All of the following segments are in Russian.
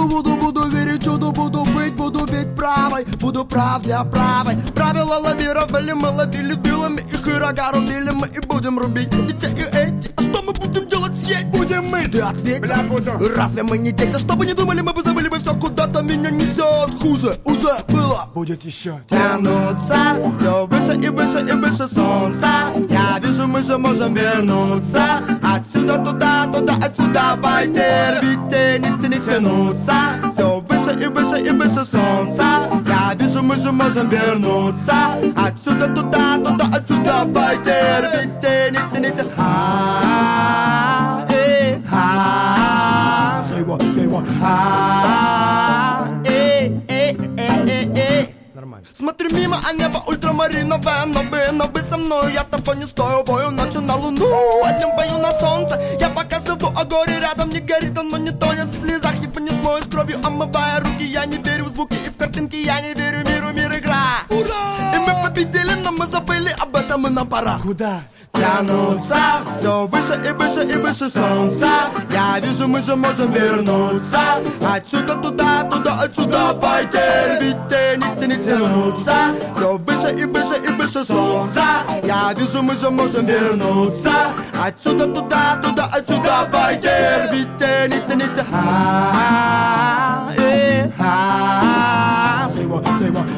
буду верить чуду, буду бить правой. Буду правде, а правой. Правила лавировали, мы ловили вилами. Их и рога рубили, мы и будем рубить эти и эти. А что мы будем делать, съесть будем мы? Ты ответь, бля, буду. Разве мы не дети? Что бы ни думали, мы бы забыли бы все, куда-то меня несет. Хуже уже было, будет еще. Тянуться все выше и выше и выше солнца. Я вижу, мы же можем вернуться. Отсюда туда, туда, отсюда. Давайте, рвите, не тянуться. Все выше и выше и выше солнца. Я вижу, мы же можем вернуться. Отсюда туда, туда, отсюда. Давайте, рвите, не тянуться. Say what, Нормально. Смотрю мимо, а небо ультрамариновое. Но вы со мной, я того не стою. Бою ночью на луну, а днем бою на солнце. Я пока живу, а горе рядом не горит. Оно не тонет в слезах, его не смоешь кровью, омывая руки. Я не верю в звуки и в картинки. Я не верю миру, мир игра. Ура! И мы победили, но мы забыли об этом, и нам пора. Куда? Тянуться все выше и выше и выше солнца. Я вижу, мы же можем вернуться. Отсюда туда, туда, отсюда. Давайте, рвите, не тянуться. Все выше и выше и выше солнца. Я вижу, мы же можем вернуться. Отсюда туда, туда, отсюда. Давайте, рвите, не тянуться. Say what, say what.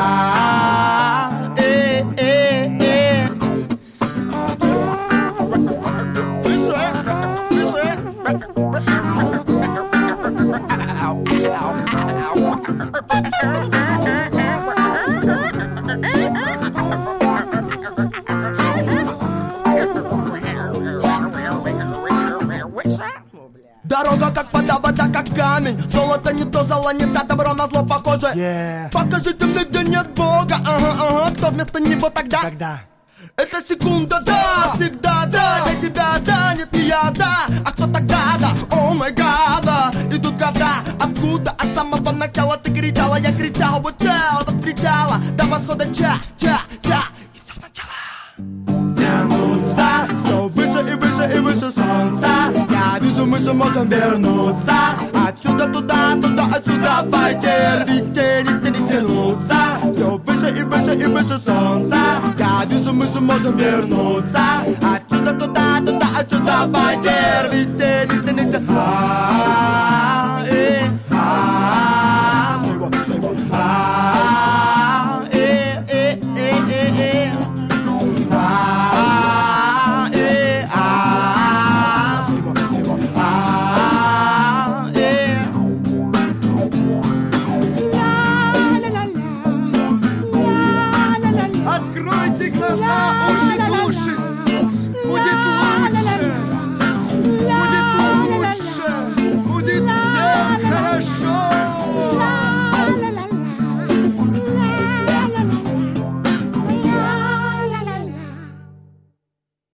Дорога как вода, вода как камень. Золото не то, золо не та, добро на зло похоже. Покажите мне, где нет Бога. Ага, кто вместо него тогда? Это секунда, да, всегда, да. Для тебя, да, нет, не я, да. А кто тогда, да, о май гада. Идут года, откуда? От самого начала ты кричала, я кричал. Вот чел, от причала до восхода, ча. И все сначала. Тянуться все выше и выше и выше солнца. Я вижу, мы же можем вернуться. Отсюда туда, туда, отсюда. Давайте, рвите, не тянуться. Все выше и выше и выше солнца. Я вижу, мы же можем вернуться. Отсюда туда, туда, отсюда. Давайте, рвите, не тянуться. Откройте глаза!